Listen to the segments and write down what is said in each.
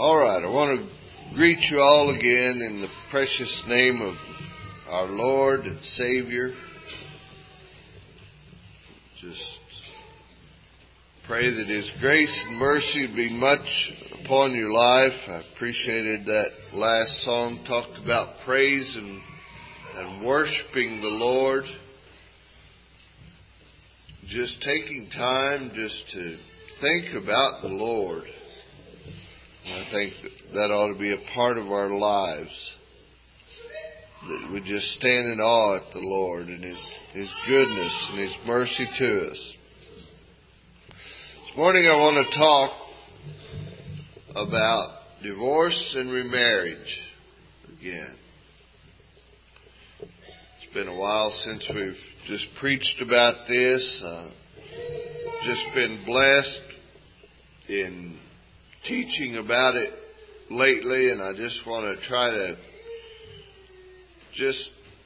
All right, I want to greet you all again in the precious name of our Lord and Savior. Just pray that His grace and mercy be much upon your life. I appreciated that last song, talked about praise and worshiping the Lord. Just taking time just to think about the Lord. And I think that ought to be a part of our lives. That we just stand in awe at the Lord and His goodness and His mercy to us. This morning I want to talk about divorce and remarriage again. It's been a while since we've just preached about this. Just been blessed in teaching about it lately, and I just want to try to just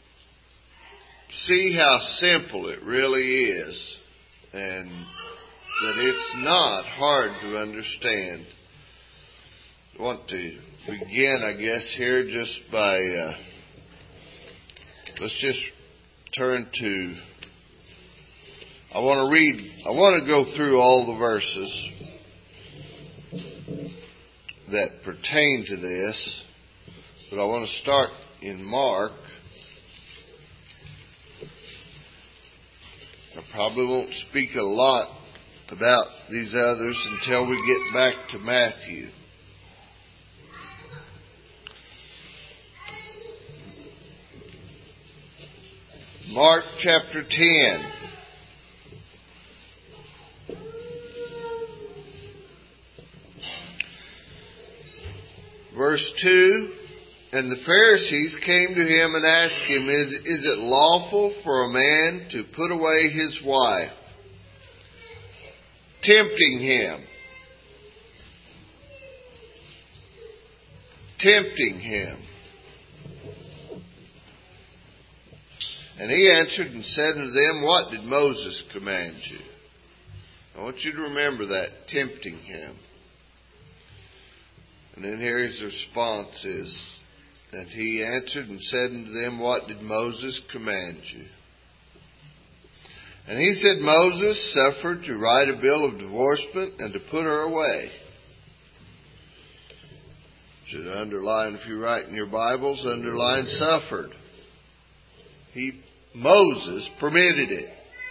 see how simple it really is, and that it's not hard to understand. I want to begin, I guess, here just by let's just turn to, I want to go through all the verses that pertain to this, but I want to start in Mark. I probably won't speak a lot about these others until we get back to Matthew. Mark chapter 10. Verse 2, and the Pharisees came to him and asked him, Is it lawful for a man to put away his wife? Tempting him. And he answered and said unto them, What did Moses command you? I want you to remember that, tempting him. And then here his response is, and he answered and said unto them, What did Moses command you? And he said, Moses suffered to write a bill of divorcement and to put her away. Should underline, if you write in your Bibles, underline suffered. Moses permitted it.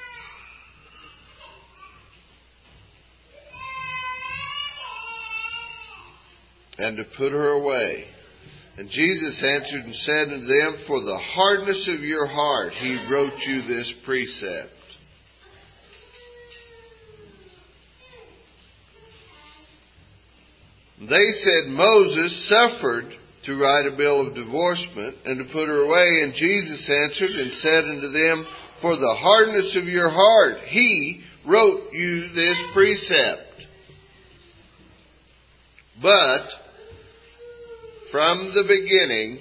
And to put her away. And Jesus answered and said unto them, For the hardness of your heart He wrote you this precept. They said, Moses suffered to write a bill of divorcement and to put her away. And Jesus answered and said unto them, For the hardness of your heart He wrote you this precept. But from the beginning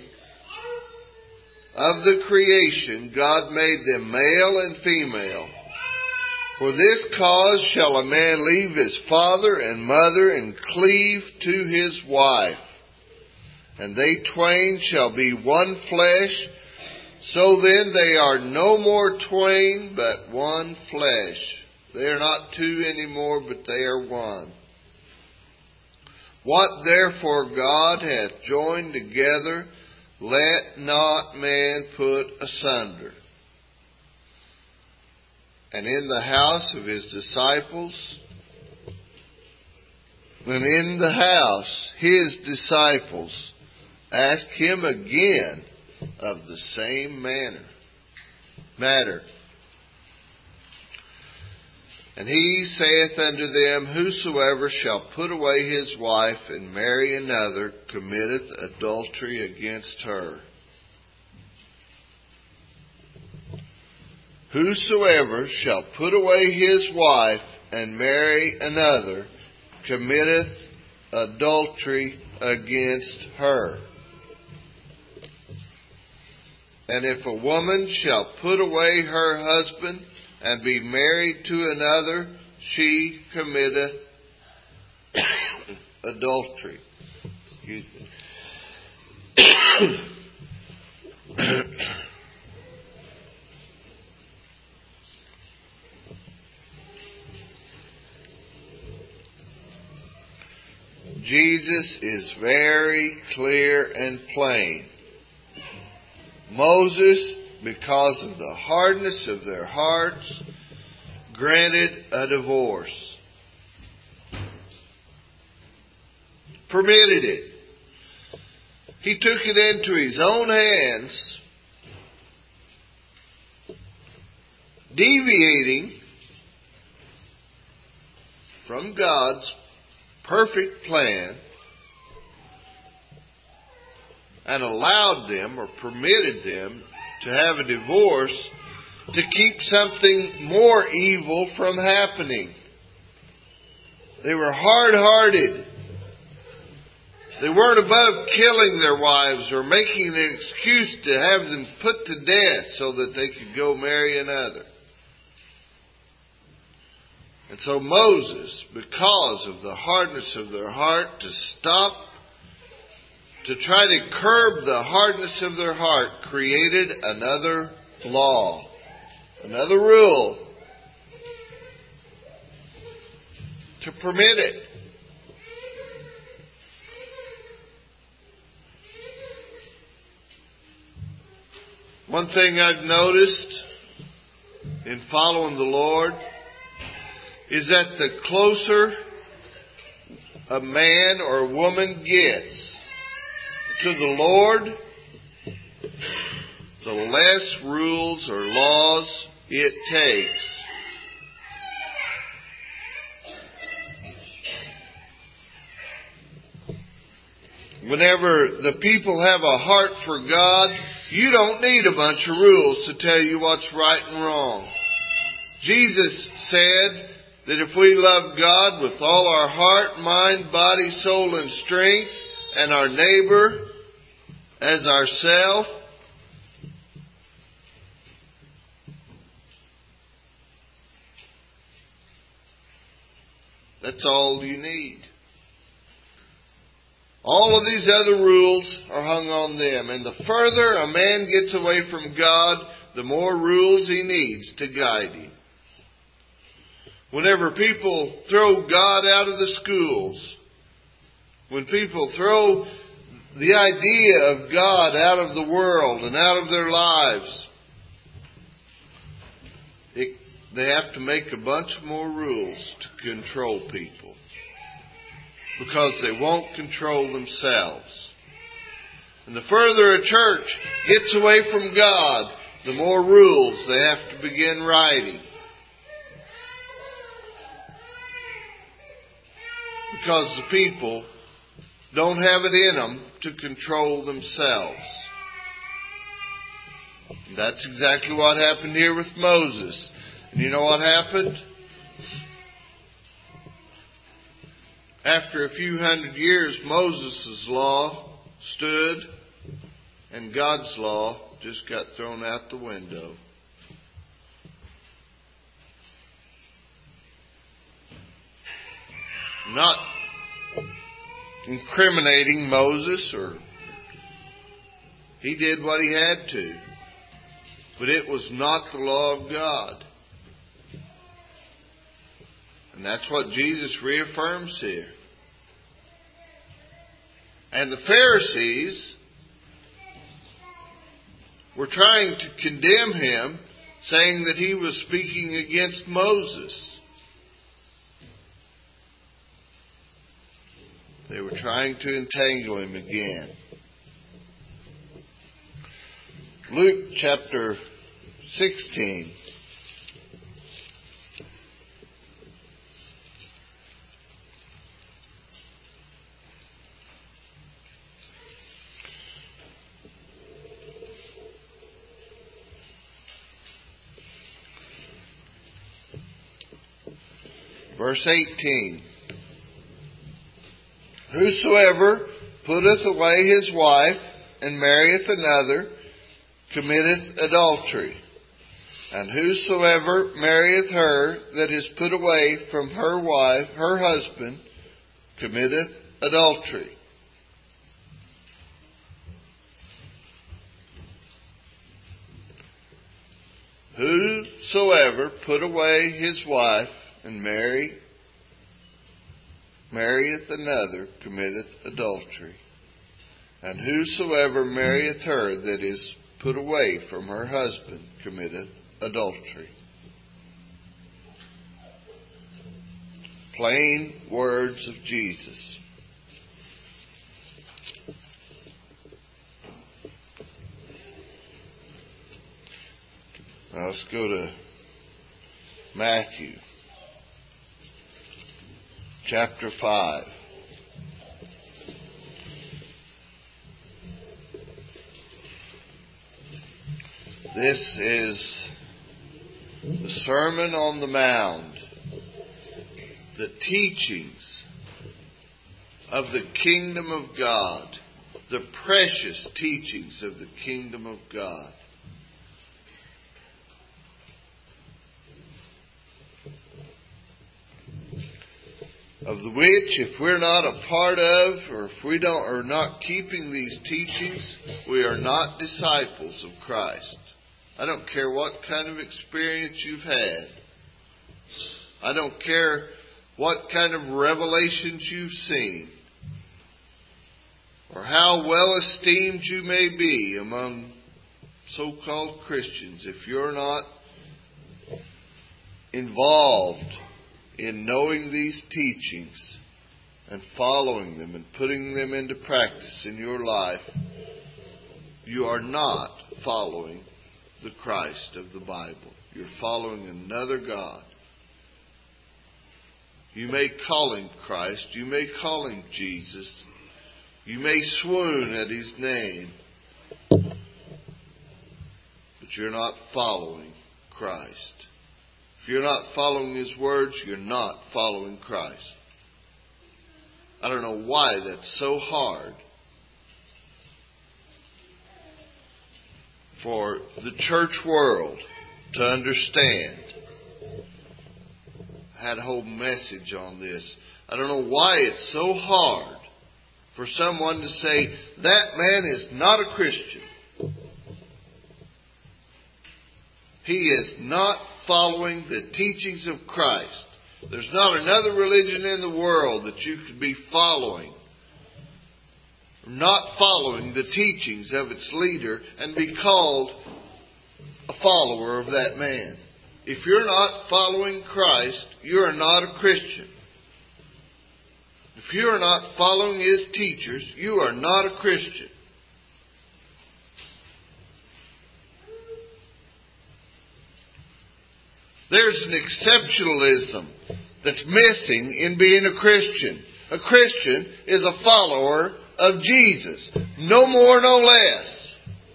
of the creation, God made them male and female. For this cause shall a man leave his father and mother and cleave to his wife, and they twain shall be one flesh. So then they are no more twain, but one flesh. They are not two anymore, but they are one. What therefore God hath joined together, let not man put asunder. And in the house of his disciples, his disciples asked him again of the same matter. And he saith unto them, Whosoever shall put away his wife and marry another committeth adultery against her. Whosoever shall put away his wife and marry another committeth adultery against her. And if a woman shall put away her husband and be married to another, she committeth adultery. Excuse me. Jesus is very clear and plain. Moses, because of the hardness of their hearts, granted a divorce. Permitted it. He took it into his own hands, deviating from God's perfect plan, and allowed them or permitted them to have a divorce to keep something more evil from happening. They were hard-hearted. They weren't above killing their wives or making an excuse to have them put to death so that they could go marry another. And so Moses, because of the hardness of their heart, to try to curb the hardness of their heart, created another law, another rule to permit it. One thing I've noticed in following the Lord is that the closer a man or woman gets to the Lord, the less rules or laws it takes. Whenever the people have a heart for God, you don't need a bunch of rules to tell you what's right and wrong. Jesus said that if we love God with all our heart, mind, body, soul, and strength, and our neighbor as ourselves, that's all you need. All of these other rules are hung on them. And the further a man gets away from God, the more rules he needs to guide him. Whenever people throw God out of the schools, when people throw the idea of God out of the world and out of their lives, they have to make a bunch more rules to control people. Because they won't control themselves. And the further a church gets away from God, the more rules they have to begin writing. Because the people don't have it in them to control themselves. And that's exactly what happened here with Moses. And you know what happened? After a few hundred years, Moses' law stood, and God's law just got thrown out the window. Not incriminating Moses, or he did what he had to, but it was not the law of God. And that's what Jesus reaffirms here. And the Pharisees were trying to condemn him, saying that he was speaking against Moses. They were trying to entangle him again. Luke chapter 16. Verse 18. Whosoever putteth away his wife and marrieth another committeth adultery. And whosoever marrieth her that is put away from her wife, her husband, committeth adultery. Whosoever put away his wife and marrieth another committeth adultery. And whosoever marrieth her that is put away from her husband committeth adultery. Plain words of Jesus. Now let's go to Matthew chapter 5. This is the Sermon on the Mount, the teachings of the kingdom of God, the precious teachings of the kingdom of God. Of which, if we're not a part of, or if we are not keeping these teachings, we are not disciples of Christ. I don't care what kind of experience you've had. I don't care what kind of revelations you've seen, or how well esteemed you may be among so-called Christians. If you're not involved in knowing these teachings and following them and putting them into practice in your life, you are not following the Christ of the Bible. You're following another God. You may call Him Christ. You may call Him Jesus. You may swoon at His name. But you're not following Christ. If you're not following His words, you're not following Christ. I don't know why that's so hard for the church world to understand. I had a whole message on this. I don't know why it's so hard for someone to say, that man is not a Christian. He is not following the teachings of Christ. There's not another religion in the world that you could be following, not following the teachings of its leader, and be called a follower of that man. If you're not following Christ, you are not a Christian. If you are not following His teachers, you are not a Christian. There's an exceptionalism that's missing in being a Christian. A Christian is a follower of Jesus. No more, no less.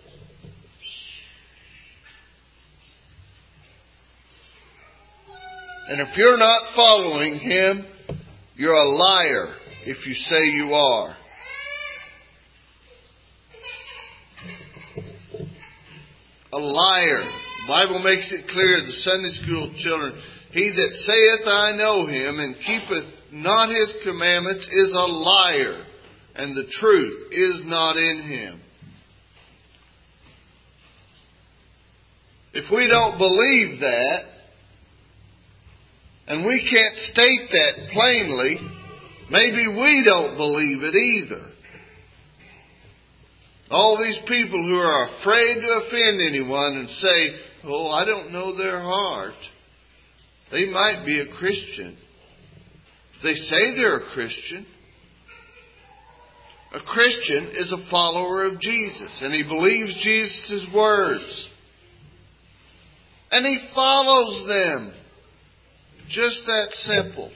And if you're not following Him, you're a liar if you say you are. A liar. The Bible makes it clear, the Sunday school children, he that saith, I know Him, and keepeth not His commandments is a liar, and the truth is not in him. If we don't believe that, and we can't state that plainly, maybe we don't believe it either. All these people who are afraid to offend anyone and say, oh, I don't know their heart. They might be a Christian. They say they're a Christian. A Christian is a follower of Jesus, and he believes Jesus' words. And he follows them. Just that simple.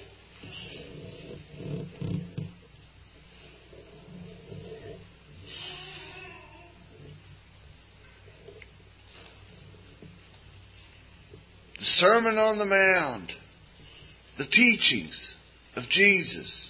The Sermon on the Mount, the teachings of Jesus.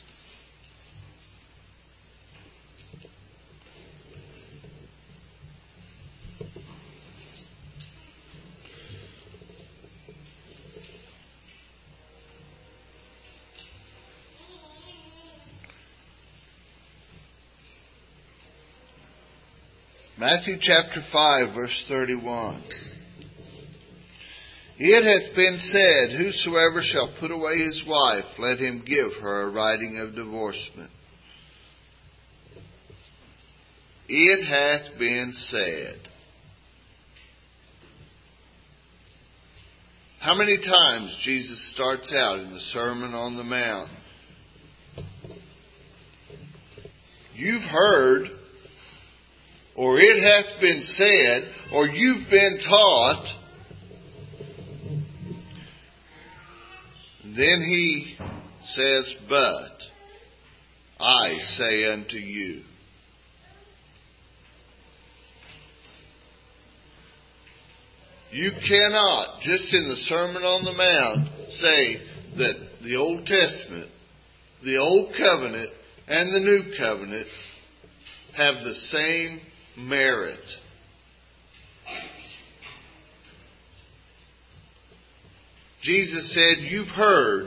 Matthew chapter 5, verse 31. It hath been said, whosoever shall put away his wife, let him give her a writing of divorcement. It hath been said. How many times Jesus starts out in the Sermon on the Mount? You've heard, or it hath been said, or you've been taught. Then he says, but I say unto you. You cannot, just in the Sermon on the Mount, say that the Old Testament, the Old Covenant, and the New Covenant have the same merit. Jesus said, you've heard,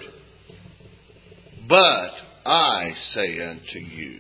but I say unto you.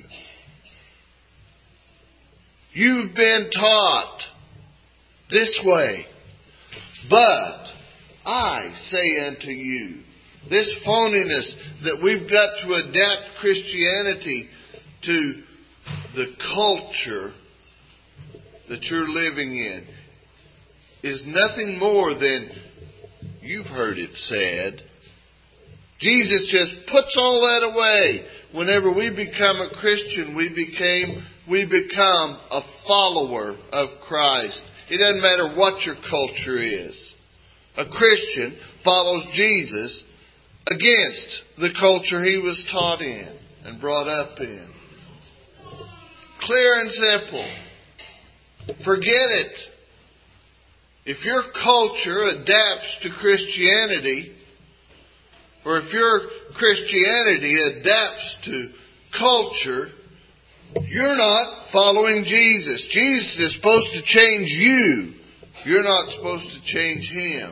You've been taught this way, but I say unto you. This phoniness that we've got to adapt Christianity to the culture that you're living in is nothing more than you've heard it said. Jesus just puts all that away. Whenever we become a Christian, we become a follower of Christ. It doesn't matter what your culture is. A Christian follows Jesus against the culture he was taught in and brought up in. Clear and simple. Forget it. If your culture adapts to Christianity, or if your Christianity adapts to culture, you're not following Jesus. Jesus is supposed to change you. You're not supposed to change Him.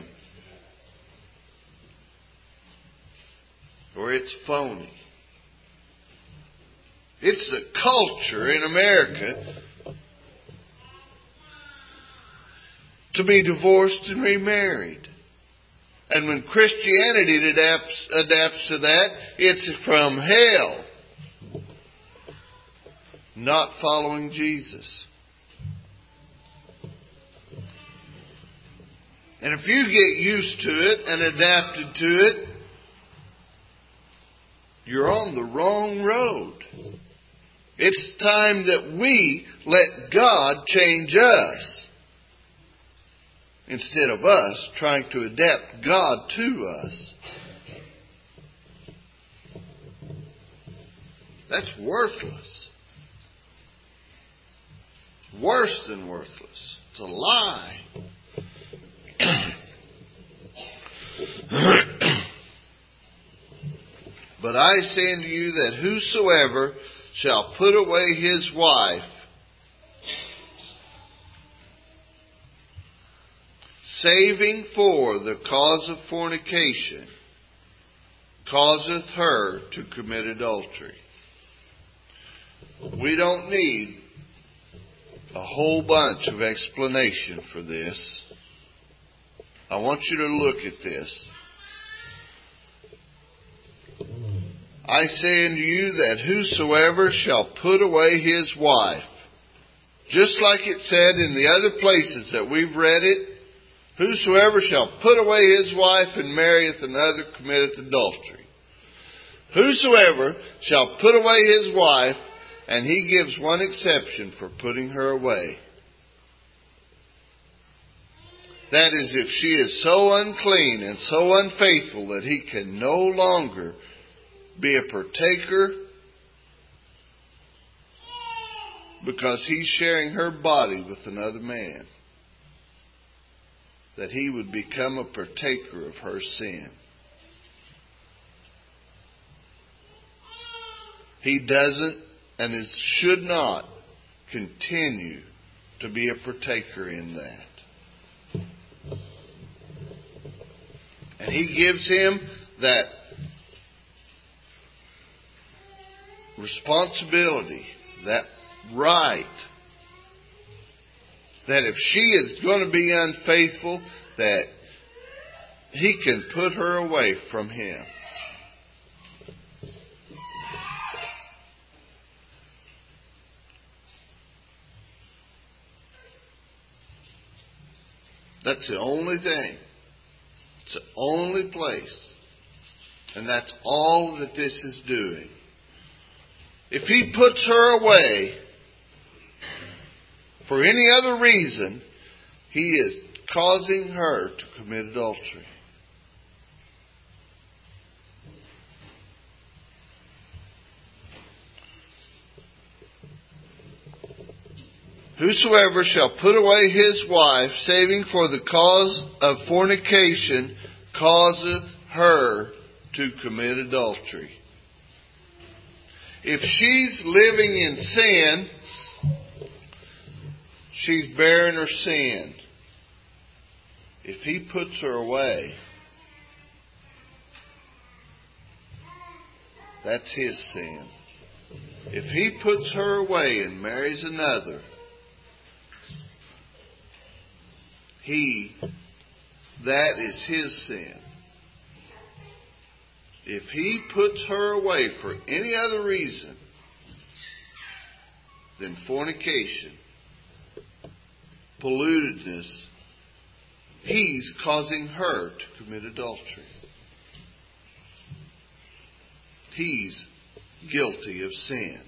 Or it's phony. It's the culture in America to be divorced and remarried. And when Christianity adapts to that, it's from hell. Not following Jesus. And if you get used to it and adapted to it, you're on the wrong road. It's time that we let God change us, instead of us trying to adapt God to us. That's worthless. Worse than worthless. It's a lie. But I say unto you that whosoever shall put away his wife, saving for the cause of fornication, causeth her to commit adultery. We don't need a whole bunch of explanation for this. I want you to look at this. I say unto you that whosoever shall put away his wife, just like it said in the other places that we've read it, whosoever shall put away his wife and marrieth another committeth adultery. Whosoever shall put away his wife, and he gives one exception for putting her away. That is, if she is so unclean and so unfaithful that he can no longer be a partaker because he's sharing her body with another man, that he would become a partaker of her sin. He doesn't and should not continue to be a partaker in that. And he gives him that responsibility, that right, that if she is going to be unfaithful, that he can put her away from him. That's the only thing. It's the only place. And that's all that this is doing. If he puts her away for any other reason, he is causing her to commit adultery. Whosoever shall put away his wife, saving for the cause of fornication, causeth her to commit adultery. If she's living in sin, she's bearing her sin. If he puts her away, that's his sin. If he puts her away and marries another, that is his sin. If he puts her away for any other reason than fornication, pollutedness, he's causing her to commit adultery. He's guilty of sin.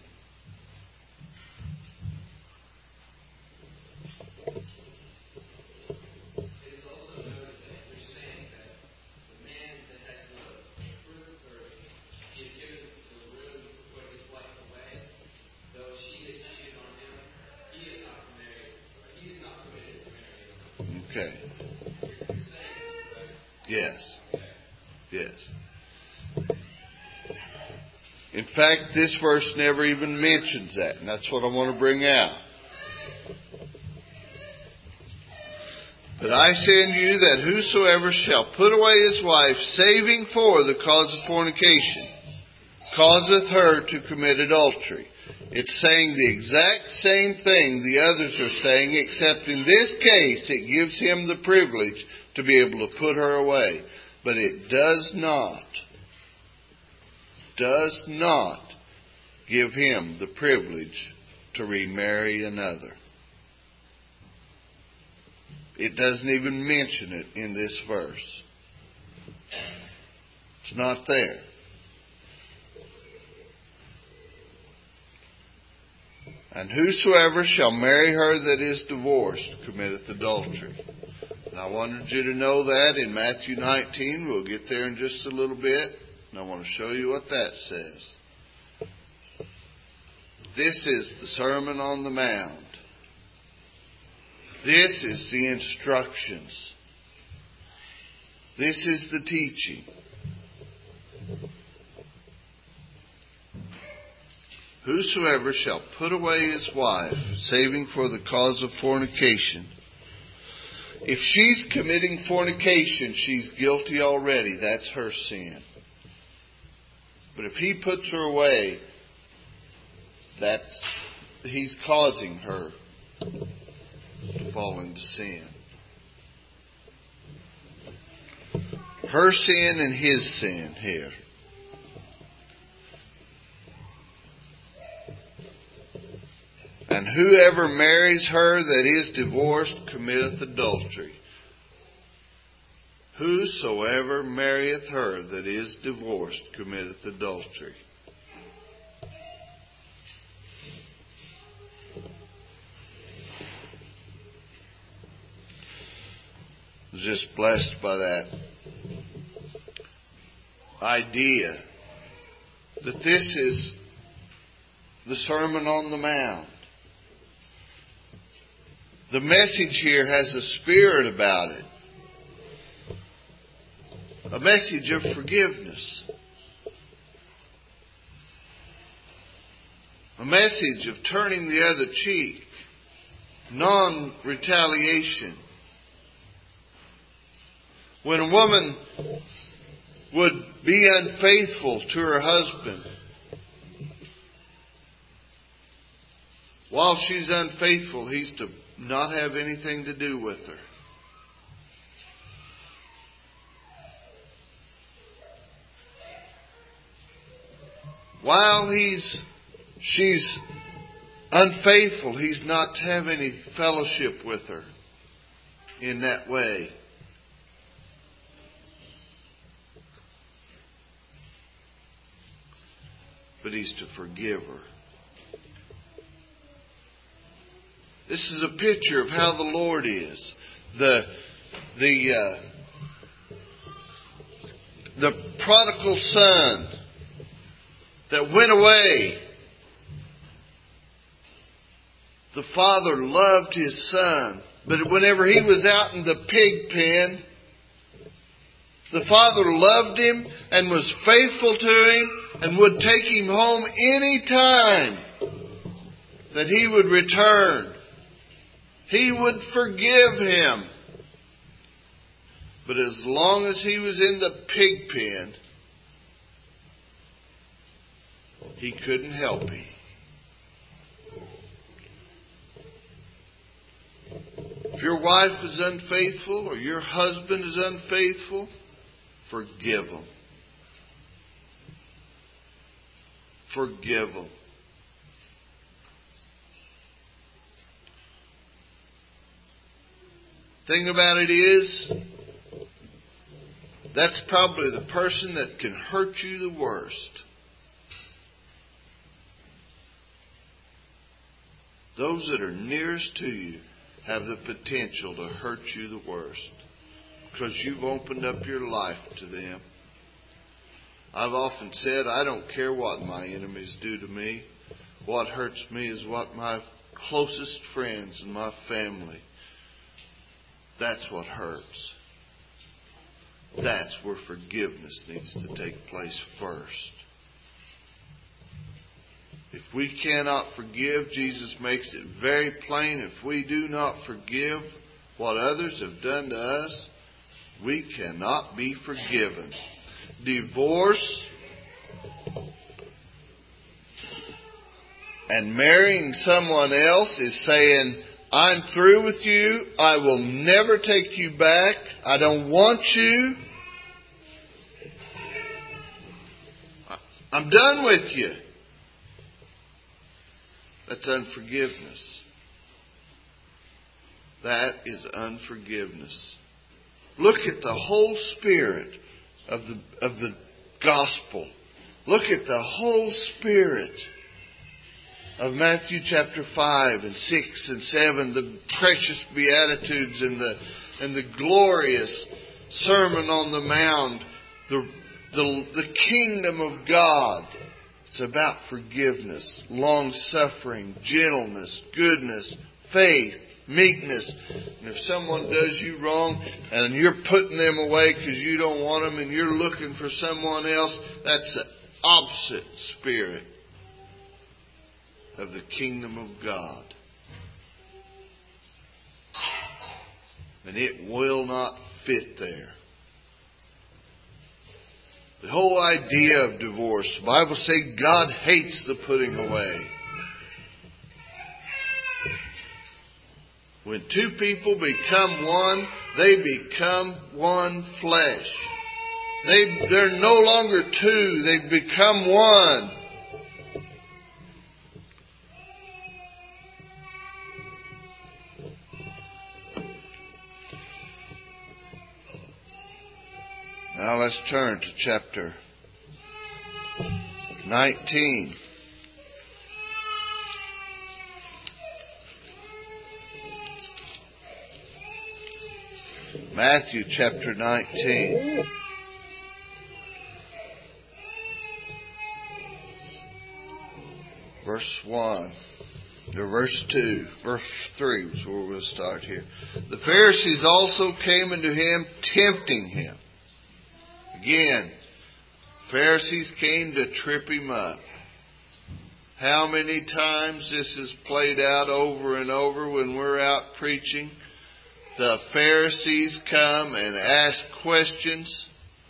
Okay. Yes. Yes. In fact, this verse never even mentions that, and that's what I want to bring out. But I say unto you that whosoever shall put away his wife, saving for the cause of fornication, causeth her to commit adultery. It's saying the exact same thing the others are saying, except in this case it gives him the privilege to be able to put her away. But it does not give him the privilege to remarry another. It doesn't even mention it in this verse. It's not there. And whosoever shall marry her that is divorced committeth adultery. And I wanted you to know that in Matthew 19. We'll get there in just a little bit. And I want to show you what that says. This is the Sermon on the Mount. This is the instructions. This is the teaching. Whosoever shall put away his wife, saving for the cause of fornication. If she's committing fornication, she's guilty already. That's her sin. But if he puts her away, he's causing her to fall into sin. Her sin and his sin here. And whoever marries her that is divorced committeth adultery. Whosoever marrieth her that is divorced committeth adultery. I was just blessed by that idea that this is the Sermon on the Mount. The message here has a spirit about it. A message of forgiveness. A message of turning the other cheek. Non-retaliation. When a woman would be unfaithful to her husband, while she's unfaithful, he's to not have anything to do with her. while she's unfaithful, he's not to have any fellowship with her in that way. But he's to forgive her. This is a picture of how the Lord is. The prodigal son that went away. The father loved his son, but whenever he was out in the pig pen, the father loved him and was faithful to him and would take him home any time that he would return. He would forgive him. But as long as he was in the pig pen, he couldn't help him. If your wife is unfaithful or your husband is unfaithful, forgive them. Forgive them. Thing about it is, that's probably the person that can hurt you the worst. Those that are nearest to you have the potential to hurt you the worst because you've opened up your life to them. I've often said, I don't care what my enemies do to me. What hurts me is what my closest friends and my family, that's what hurts. That's where forgiveness needs to take place first. If we cannot forgive, Jesus makes it very plain. If we do not forgive what others have done to us, we cannot be forgiven. Divorce and marrying someone else is saying, I'm through with you. I will never take you back. I don't want you. I'm done with you. That's unforgiveness. That is unforgiveness. Look at the whole spirit of the gospel. Look at the whole spirit of Matthew chapter 5 and 6 and 7, the precious Beatitudes and the glorious Sermon on the Mount, the kingdom of God. It's about forgiveness, long-suffering, gentleness, goodness, faith, meekness. And if someone does you wrong and you're putting them away because you don't want them and you're looking for someone else, that's the opposite spirit of the kingdom of God. And it will not fit there. The whole idea of divorce, the Bible says God hates the putting away. When two people become one, they become one flesh. They're no longer two, they've become one. Now let's turn to chapter 19. Matthew chapter 19. Verse 1. Or verse 2. Verse 3 is where we'll start here. The Pharisees also came unto him, tempting him. Again, Pharisees came to trip him up. How many times this is played out over and over when we're out preaching? The Pharisees come and ask questions.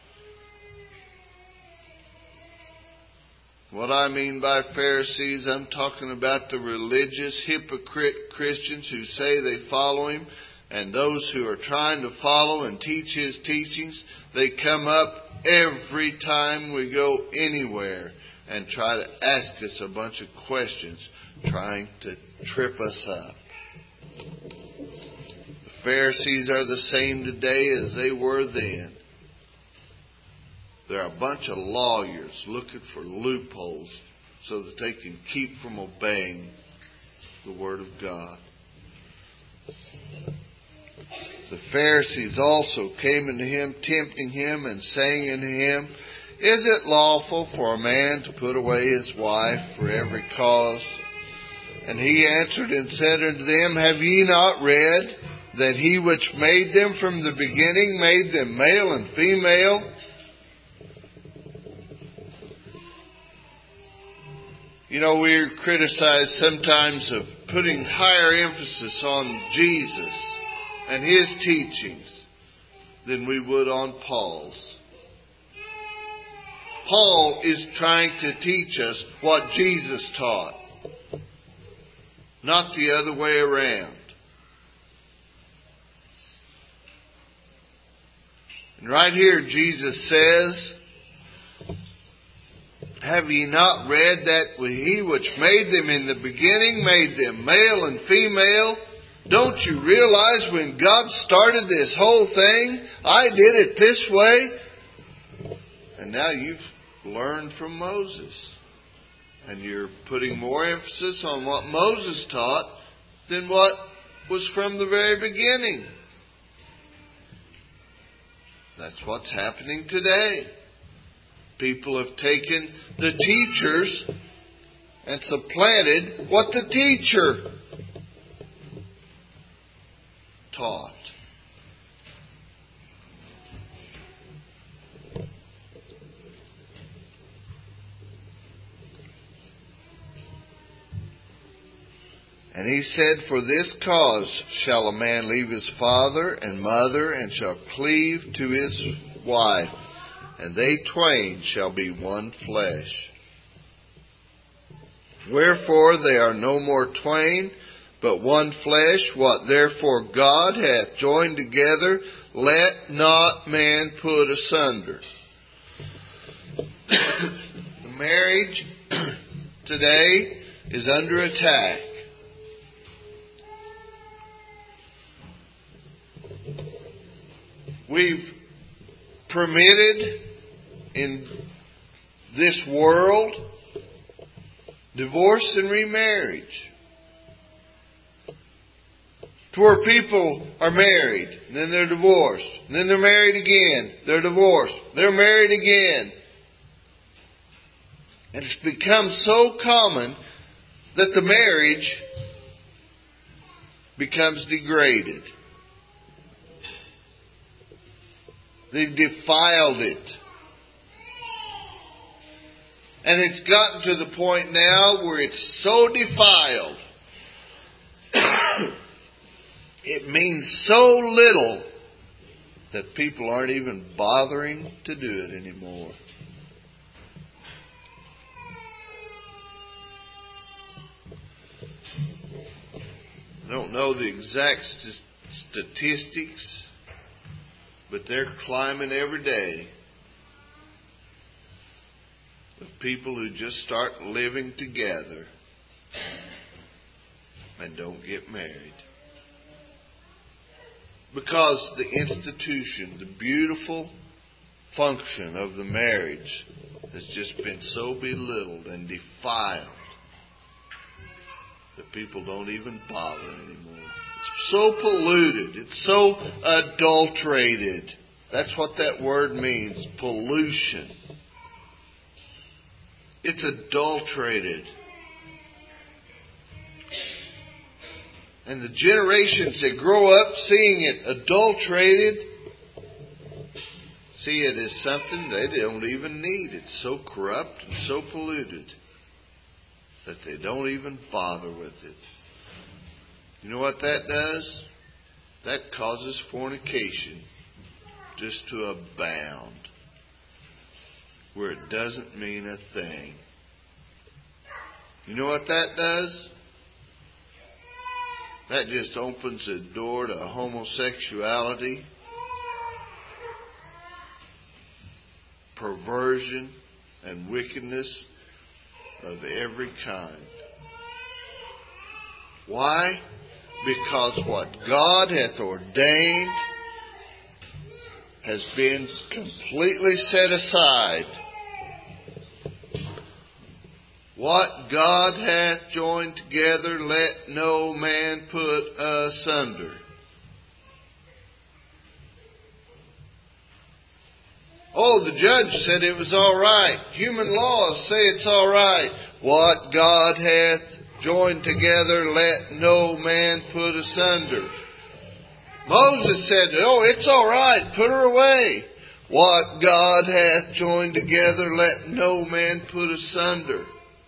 What I mean by Pharisees, I'm talking about the religious, hypocrite Christians who say they follow Him, and those who are trying to follow and teach His teachings. They come up every time we go anywhere. and try to ask us a bunch of questions trying to trip us up. The Pharisees are the same today as they were then. They're a bunch of lawyers looking for loopholes so that they can keep from obeying the Word of God. The Pharisees also came unto him, tempting him, and saying unto him, Is it lawful for a man to put away his wife for every cause? And he answered and said unto them, Have ye not read that he which made them from the beginning made them male and female? You know, we're criticized sometimes of putting higher emphasis on Jesus and His teachings than we would on Paul's. Paul is trying to teach us what Jesus taught, not the other way around. And right here Jesus says, Have ye not read that He which made them in the beginning made them male and female? Don't you realize when God started this whole thing, I did it this way? And now you've learned from Moses. And you're putting more emphasis on what Moses taught than what was from the very beginning. That's what's happening today. People have taken the teachers and supplanted what the teacher taught. And he said, For this cause shall a man leave his father and mother, and shall cleave to his wife, and they twain shall be one flesh. Wherefore they are no more twain, but one flesh. What therefore God hath joined together, let not man put asunder. The marriage today is under attack. We've permitted in this world divorce and remarriage, to where people are married, and then they're divorced, and then they're married again, they're divorced, they're married again. And it's become so common that the marriage becomes degraded. They've defiled it. And it's gotten to the point now where it's so defiled, it means so little that people aren't even bothering to do it anymore. I don't know the exact statistics, but they're climbing every day of people who just start living together and don't get married. Because the institution, the beautiful function of the marriage has just been so belittled and defiled that people don't even bother anymore. It's so polluted. It's so adulterated. That's what that word means, pollution. It's adulterated. And the generations that grow up seeing it adulterated see it as something they don't even need. It's so corrupt and so polluted that they don't even bother with it. You know what that does? That causes fornication just to abound, where it doesn't mean a thing. You know what that does? That just opens the door to homosexuality, perversion, and wickedness of every kind. Why? Because what God hath ordained has been completely set aside. What God hath joined together, let no man put asunder. Oh, the judge said it was all right. Human laws say it's all right. What God hath joined together, let no man put asunder. Moses said, oh, it's all right. Put her away. What God hath joined together, let no man put asunder.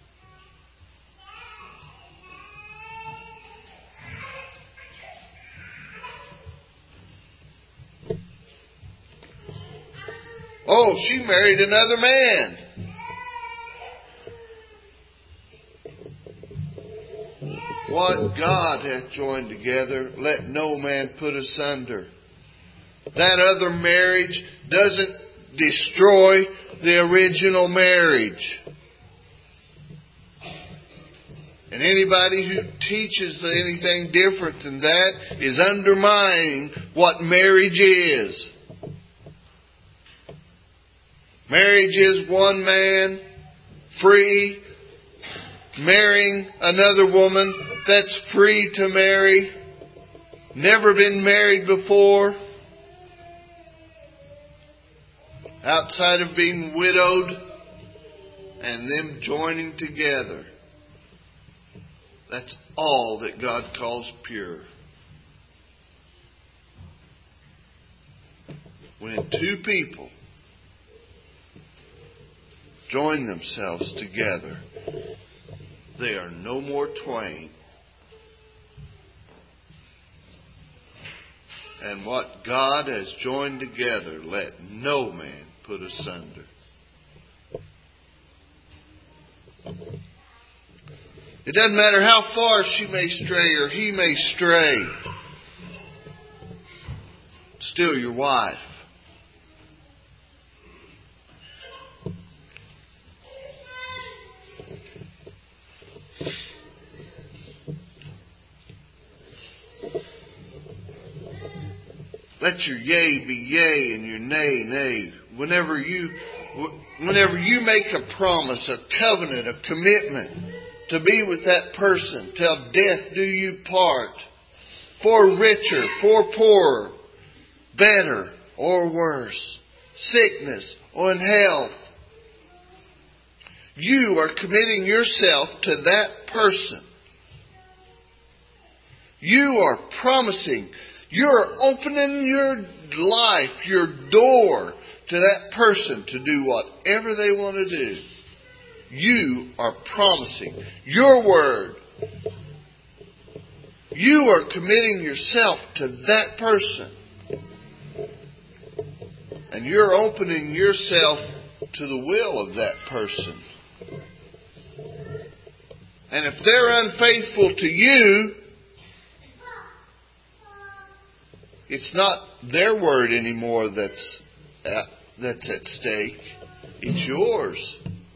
Oh, she married another man. What God hath joined together, let no man put asunder. That other marriage doesn't destroy the original marriage. And anybody who teaches anything different than that is undermining what marriage is. Marriage is one man, free, marrying another woman that's free to marry, never been married before, outside of being widowed, and them joining together. That's all that God calls pure. When two people join themselves together, they are no more twain. And what God has joined together, let no man put asunder. It doesn't matter how far she may stray or he may stray. Still your wife. Let your yea be yea and your nay, nay. Whenever you make a promise, a covenant, a commitment to be with that person till death do you part, for richer, for poorer, better or worse, sickness or in health, you are committing yourself to that person. You are promising. You're opening your life, your door to that person to do whatever they want to do. You are promising your word. You are committing yourself to that person. And you're opening yourself to the will of that person. And if they're unfaithful to you, it's not their word anymore that's at stake. It's yours.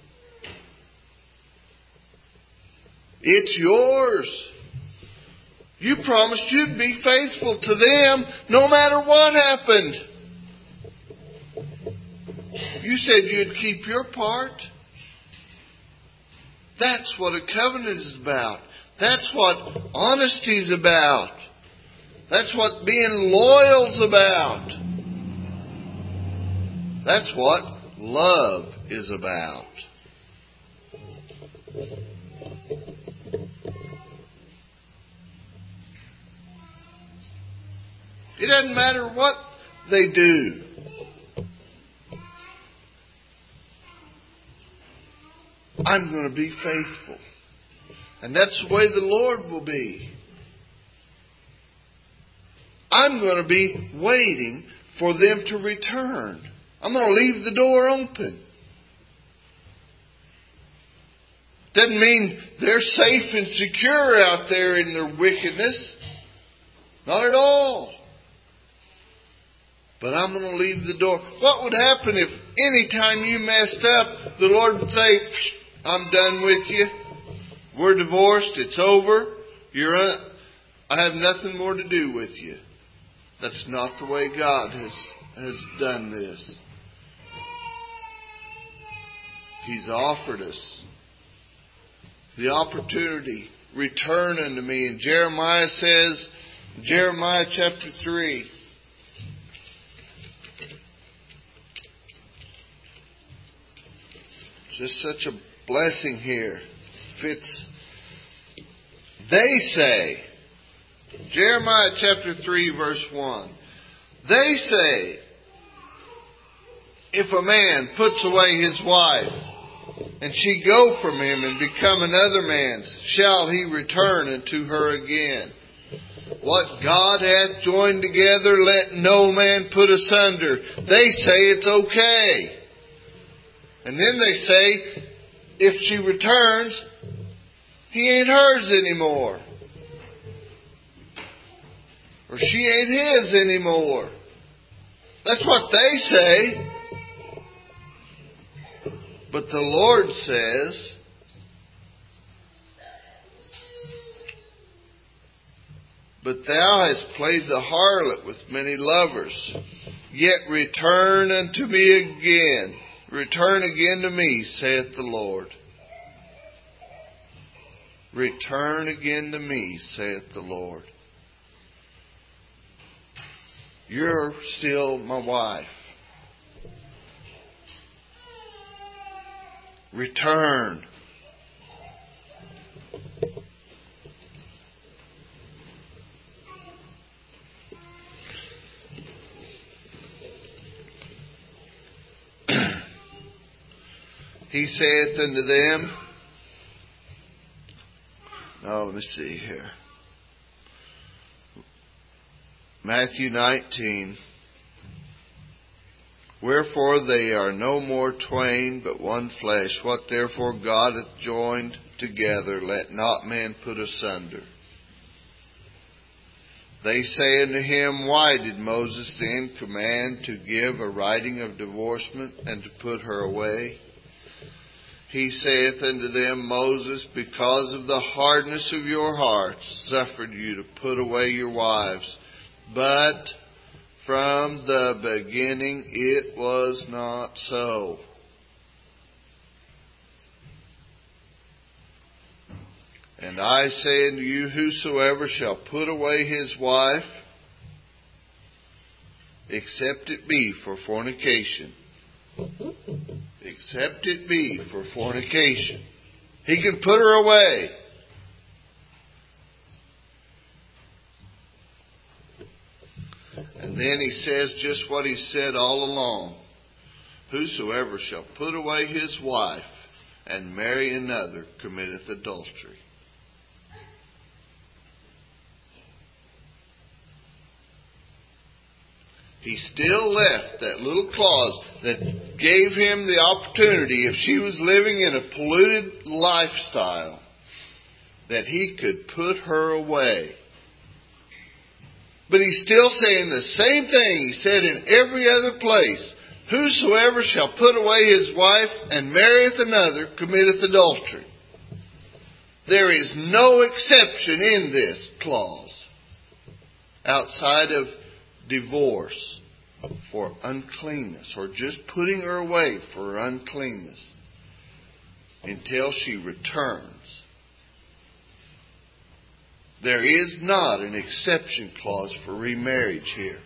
It's yours. You promised you'd be faithful to them no matter what happened. You said you'd keep your part. That's what a covenant is about. That's what honesty is about. That's what being loyal's about. That's what love is about. It doesn't matter what they do. I'm going to be faithful. And that's the way the Lord will be. I'm going to be waiting for them to return. I'm going to leave the door open. Doesn't mean they're safe and secure out there in their wickedness. Not at all. But I'm going to leave the door. What would happen if any time you messed up, the Lord would say, I'm done with you. We're divorced. It's over. I have nothing more to do with you. That's not the way God has done this. He's offered us the opportunity. Return unto me. And Jeremiah says, Jeremiah chapter 3. Just such a blessing here. Fits. They say, Jeremiah chapter 3 verse 1. They say, if a man puts away his wife, and she go from him and become another man's, shall he return unto her again? What God hath joined together, let no man put asunder. They say it's okay. And then they say, if she returns, he ain't hers anymore. Or she ain't his anymore. That's what they say. But the Lord says, but thou hast played the harlot with many lovers. Yet return unto me again. Return again to me, saith the Lord. Return again to me, saith the Lord. You're still my wife. Return. He saith unto them, let me see here. Matthew 19. Wherefore they are no more twain, but one flesh. What therefore God hath joined together, let not man put asunder. They say unto him, why did Moses then command to give a writing of divorcement, and to put her away? He saith unto them, Moses, because of the hardness of your hearts, suffered you to put away your wives. But from the beginning it was not so. And I say unto you, whosoever shall put away his wife, except it be for fornication. Except it be for fornication. He can put her away. And then he says just what he said all along. Whosoever shall put away his wife and marry another committeth adultery. He still left that little clause that gave him the opportunity, if she was living in a polluted lifestyle, that he could put her away. But he's still saying the same thing he said in every other place. Whosoever shall put away his wife and marrieth another committeth adultery. There is no exception in this clause outside of divorce for uncleanness, or just putting her away for her uncleanness until she returns. There is not an exception clause for remarriage here.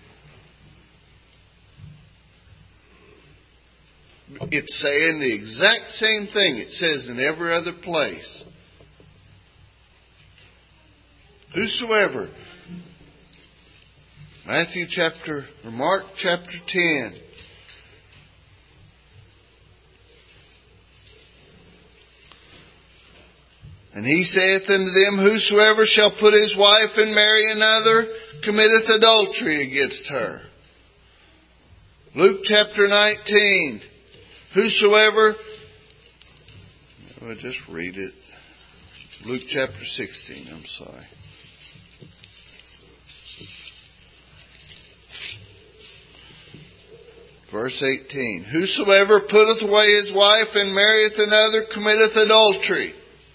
It's saying the exact same thing it says in every other place. Whosoever, Mark chapter 10. And he saith unto them, whosoever shall put his wife and marry another committeth adultery against her. Luke chapter 19. Whosoever, I'll just read it. Luke chapter 16, I'm sorry. Verse 18. Whosoever putteth away his wife and marrieth another committeth adultery.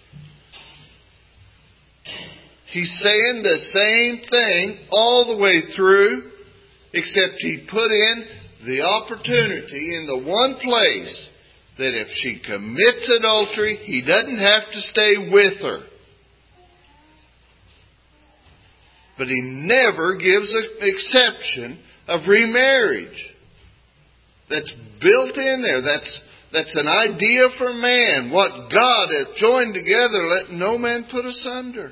He's saying the same thing all the way through, except he put in the opportunity in the one place that if she commits adultery, he doesn't have to stay with her. But he never gives an exception of remarriage. That's built in there. That's an idea for man. What God hath joined together, let no man put asunder.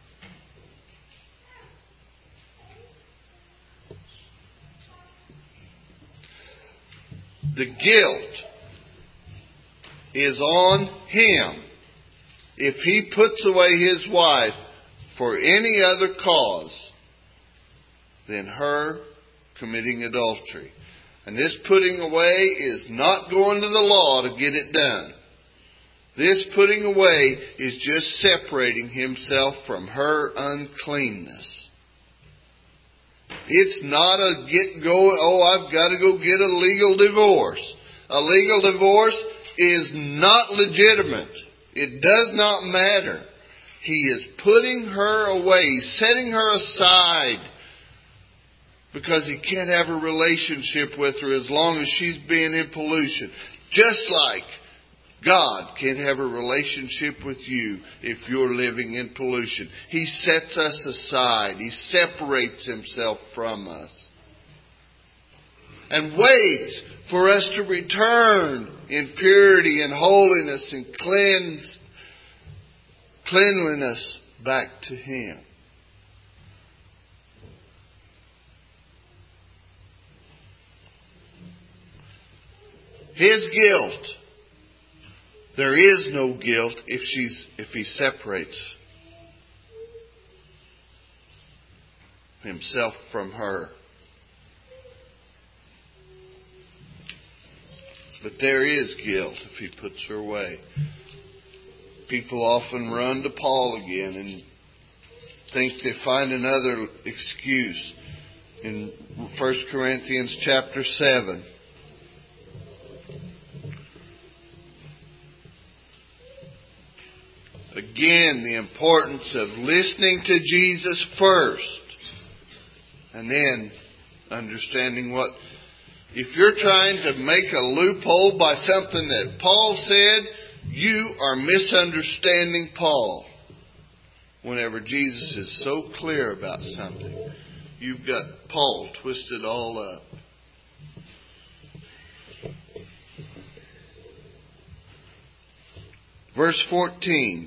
The guilt is on him if he puts away his wife for any other cause than her committing adultery. And this putting away is not going to the law to get it done. This putting away is just separating himself from her uncleanness. It's not a I've got to go get a legal divorce. A legal divorce is not legitimate. It does not matter. He is putting her away, setting her aside, because he can't have a relationship with her as long as she's being in pollution. Just like God can't have a relationship with you if you're living in pollution. He sets us aside. He separates himself from us. And waits for us to return in purity and holiness and cleanliness back to Him. His guilt. There is no guilt if he separates himself from her. But there is guilt if he puts her away. People often run to Paul again and think they find another excuse. In 1 Corinthians chapter 7. Again, the importance of listening to Jesus first. And then understanding what... If you're trying to make a loophole by something that Paul said, you are misunderstanding Paul. Whenever Jesus is so clear about something, you've got Paul twisted all up. Verse 14.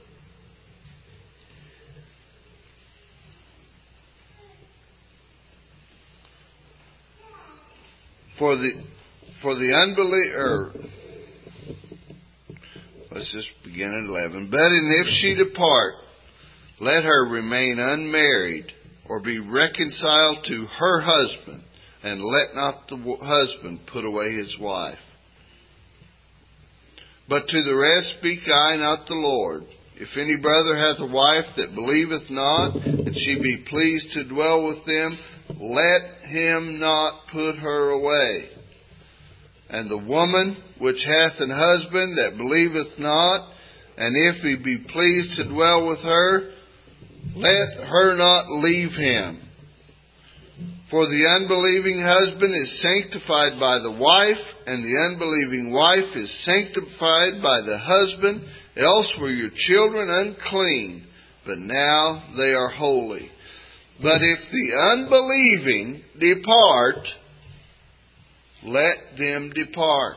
For the unbeliever, let's just begin at 11. But if she depart, let her remain unmarried, or be reconciled to her husband, and let not the husband put away his wife. But to the rest speak I, not the Lord. If any brother hath a wife that believeth not, and she be pleased to dwell with them, let him not put her away. And the woman which hath an husband that believeth not, and if he be pleased to dwell with her, let her not leave him. For the unbelieving husband is sanctified by the wife, and the unbelieving wife is sanctified by the husband. Else were your children unclean, but now they are holy. But if the unbelieving depart, let them depart.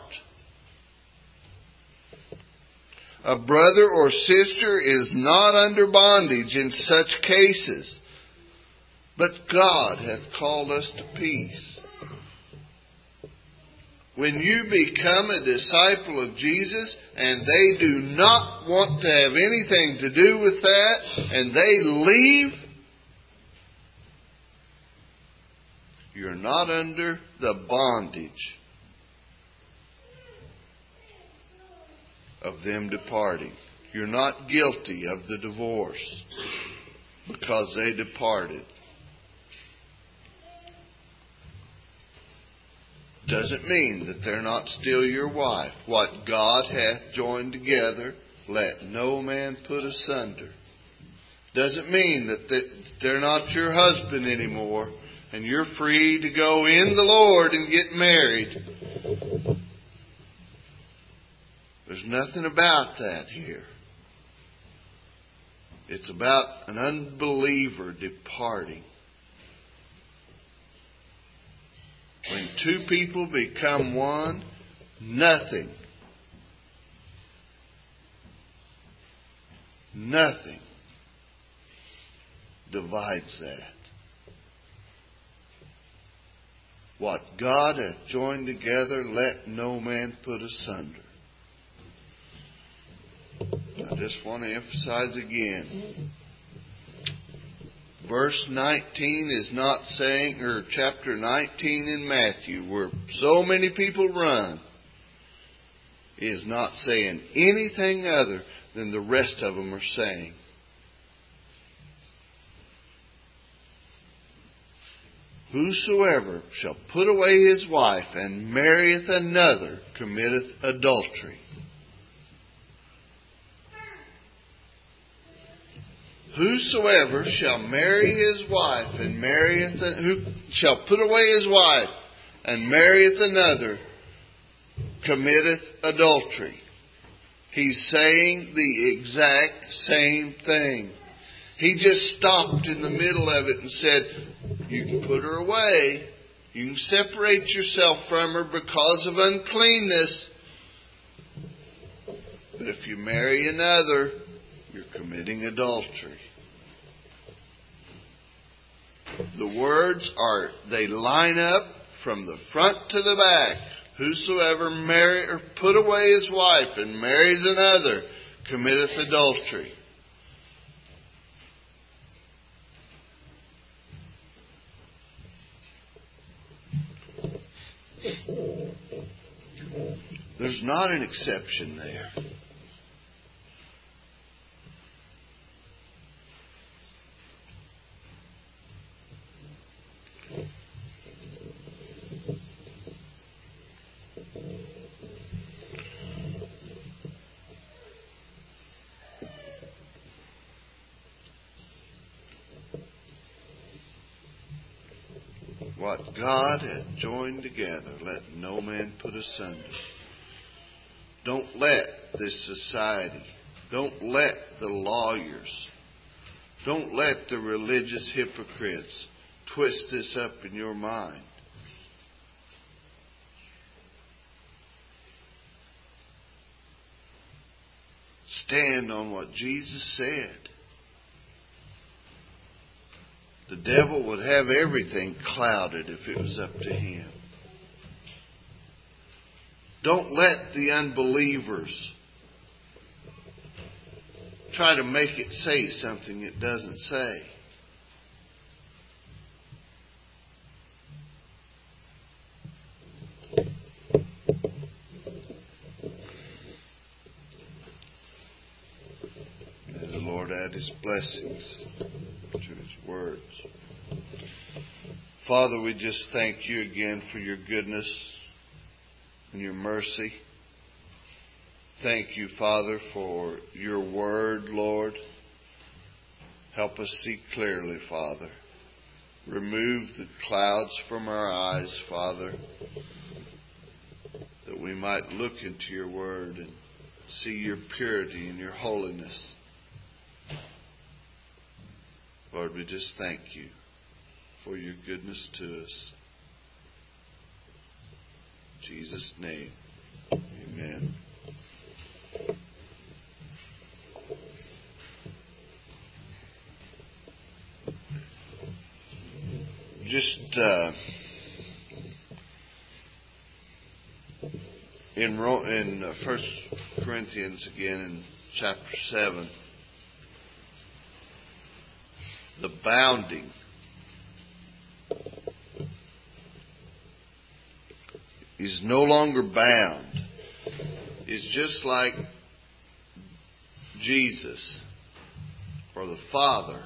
A brother or sister is not under bondage in such cases, but God hath called us to peace. When you become a disciple of Jesus and they do not want to have anything to do with that, and they leave, you're not under the bondage of them departing. You're not guilty of the divorce because they departed. Doesn't mean that they're not still your wife. What God hath joined together, let no man put asunder. Doesn't mean that they're not your husband anymore, and you're free to go in the Lord and get married. There's nothing about that here. It's about an unbeliever departing. When two people become one, nothing divides that. What God hath joined together, let no man put asunder. I just want to emphasize again. Verse 19 is not saying, or chapter 19 in Matthew, where so many people run, is not saying anything other than the rest of them are saying. Whosoever shall put away his wife and marrieth another committeth adultery. Whosoever shall marry his wife and who shall put away his wife and marrieth another committeth adultery. He's saying the exact same thing. He just stopped in the middle of it and said, you can put her away. You can separate yourself from her because of uncleanness. But if you marry another, you're committing adultery. The words they line up from the front to the back. Whosoever put away his wife and marries another committeth adultery. There's not an exception there. What God hath joined together, let no man put asunder. Don't let this society, don't let the lawyers, don't let the religious hypocrites twist this up in your mind. Stand on what Jesus said. The devil would have everything clouded if it was up to him. Don't let the unbelievers try to make it say something it doesn't say. May the Lord add His blessings to His words. Father, we just thank You again for Your goodness and Your mercy. Thank You, Father, for Your word, Lord. Help us see clearly, Father. Remove the clouds from our eyes, Father, that we might look into Your word and see Your purity and Your holiness. Lord, we just thank You for Your goodness to us. In Jesus' name, amen. Just in 1 Corinthians again in chapter 7, the bounding is no longer bound. It's just like Jesus or the Father.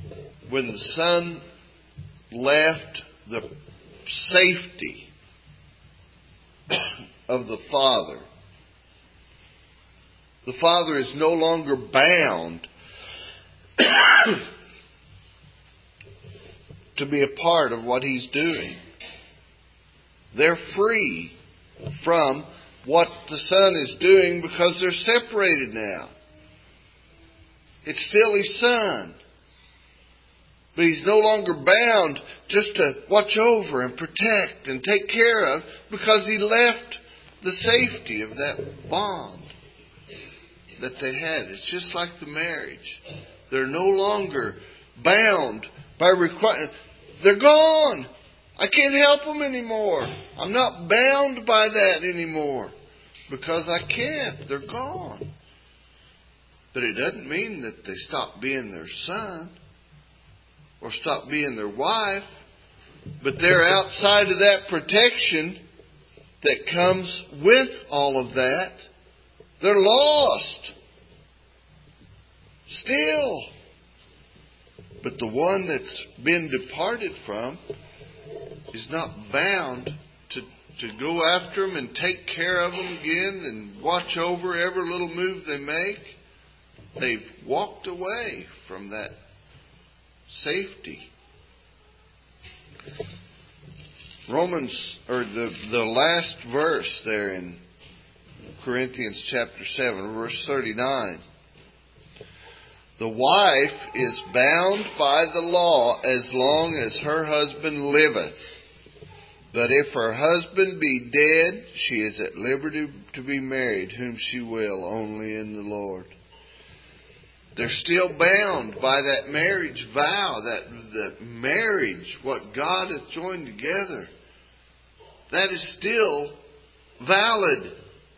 When the Son left the safety of the Father. The Father is no longer bound to be a part of what He's doing. They're free from what the Son is doing because they're separated now. It's still His Son. But He's no longer bound just to watch over and protect and take care of because He left the safety of that bond that they had. It's just like the marriage. They're no longer bound by requirement. They're gone. I can't help them anymore. I'm not bound by that anymore because I can't. They're gone. But it doesn't mean that they stop being their son or stop being their wife. But they're outside of that protection that comes with all of that. They're lost. Still. But the one that's been departed from is not bound to go after them and take care of them again and watch over every little move they make. They've walked away from that safety. Romans, or the last verse there in Corinthians chapter 7, verse 39. The wife is bound by the law as long as her husband liveth. But if her husband be dead, she is at liberty to be married whom she will, only in the Lord. They're still bound by that marriage vow, that marriage, what God hath joined together. That is still valid.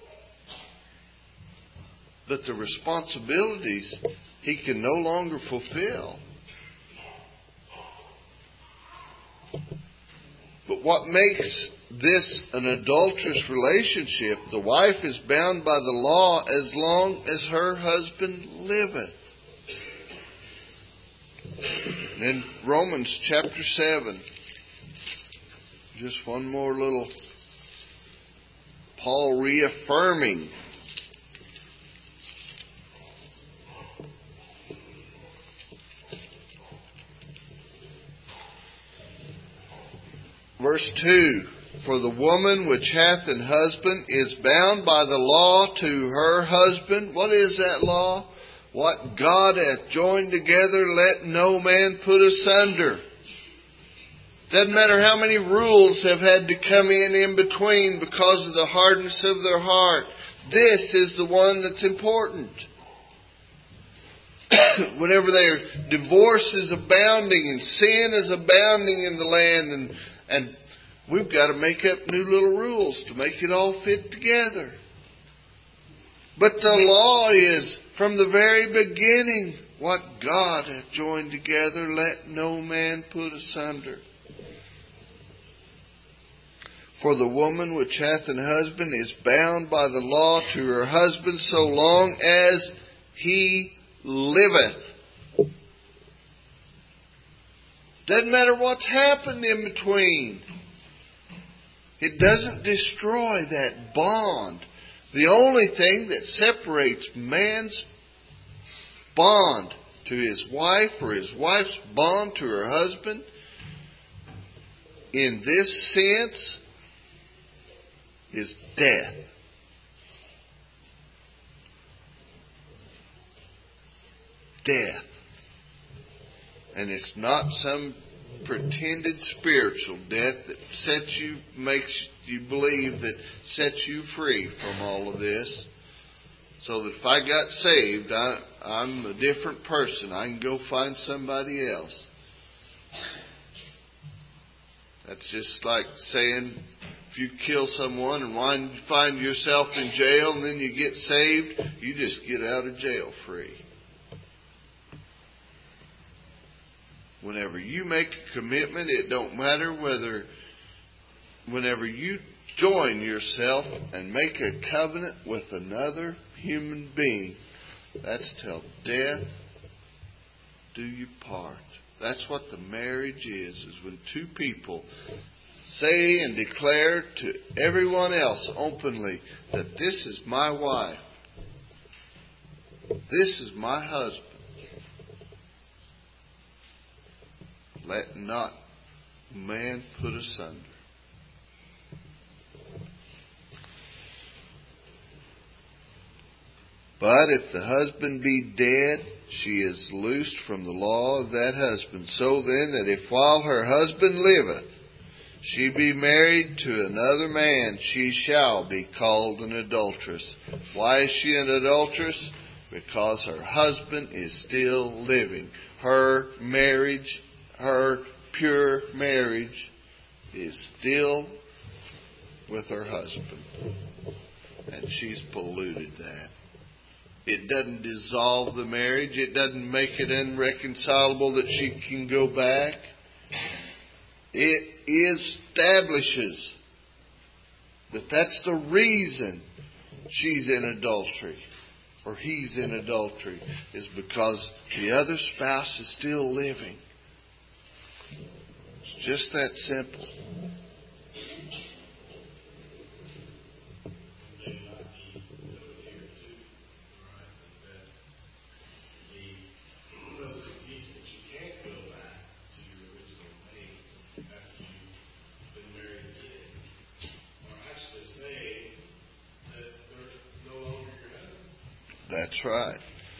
But the responsibilities he can no longer fulfill. But what makes this an adulterous relationship, the wife is bound by the law as long as her husband liveth. And in Romans chapter 7, just one more little Paul reaffirming verse 2, for the woman which hath an husband is bound by the law to her husband. What is that law? What God hath joined together, let no man put asunder. Doesn't matter how many rules have had to come in between because of the hardness of their heart. This is the one that's important. Whenever divorce is abounding and sin is abounding in the land, and we've got to make up new little rules to make it all fit together. But the law is, from the very beginning, what God hath joined together, let no man put asunder. For the woman which hath an husband is bound by the law to her husband so long as he liveth. Doesn't matter what's happened in between. It doesn't destroy that bond. The only thing that separates man's bond to his wife or his wife's bond to her husband in this sense is death. Death. And it's not some pretended spiritual death that makes you believe that sets you free from all of this. So that if I got saved, I'm a different person. I can go find somebody else. That's just like saying if you kill someone and find yourself in jail and then you get saved, you just get out of jail free. Whenever you make a commitment, it don't matter whenever you join yourself and make a covenant with another human being, that's till death do you part. That's what the marriage is when two people say and declare to everyone else openly that this is my wife. This is my husband. Let not man put asunder. But if the husband be dead, she is loosed from the law of that husband. So then, that if while her husband liveth, she be married to another man, she shall be called an adulteress. Why is she an adulteress? Because her husband is still living. Her marriage, her pure marriage, is still with her husband. And she's polluted that. It doesn't dissolve the marriage. It doesn't make it irreconcilable that she can go back. It establishes that that's the reason she's in adultery, or he's in adultery, is because the other spouse is still living. It's just that simple. That's right.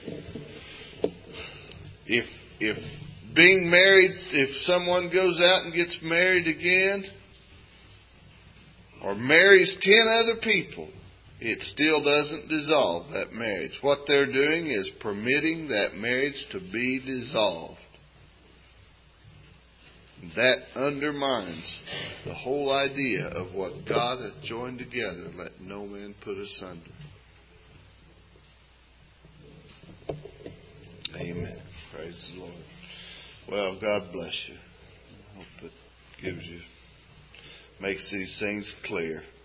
If being married, if someone goes out and gets married again, or marries 10 other people, it still doesn't dissolve that marriage. What they're doing is permitting that marriage to be dissolved. That undermines the whole idea of what God hath joined together. Let no man put asunder. Amen. Praise the Lord. Well, God bless you. I hope it makes these things clear.